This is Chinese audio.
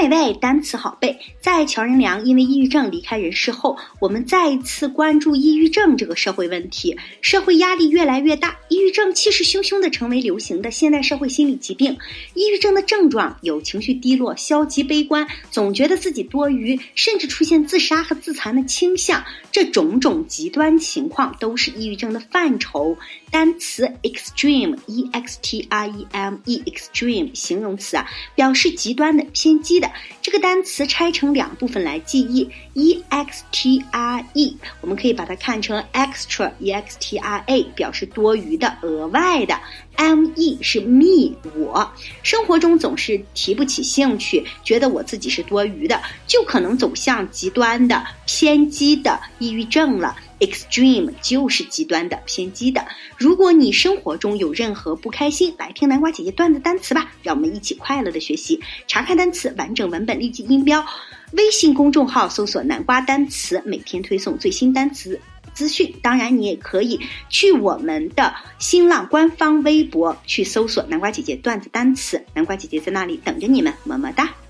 美味，单词好背。在乔任梁因为抑郁症离开人世后，我们再一次关注抑郁症这个社会问题。社会压力越来越大，抑郁症气势汹汹地成为流行的现代社会心理疾病。抑郁症的症状有情绪低落、消极悲观，总觉得自己多余，甚至出现自杀和自残的倾向。这种种极端情况都是抑郁症的范畴。单词 extreme E-X-T-R-E-M-E extreme 形容词表示极端的、偏激的。这个单词拆成两部分来记忆 E-X-T-R-E 我们可以把它看成 extra E-X-T-R-A 表示多余的、额外的。M-E 是 me 我，生活中总是提不起兴趣，觉得我自己是多余的，就可能走向极端的、偏激的抑郁症了。Extreme 就是极端的、偏激的。如果你生活中有任何不开心，来听南瓜姐姐段子单词吧，让我们一起快乐的学习。查看单词完整文本、立即音标，微信公众号搜索南瓜单词，每天推送最新单词资讯。当然你也可以去我们的新浪官方微博去搜索南瓜姐姐段子单词，南瓜姐姐在那里等着你们，么么哒。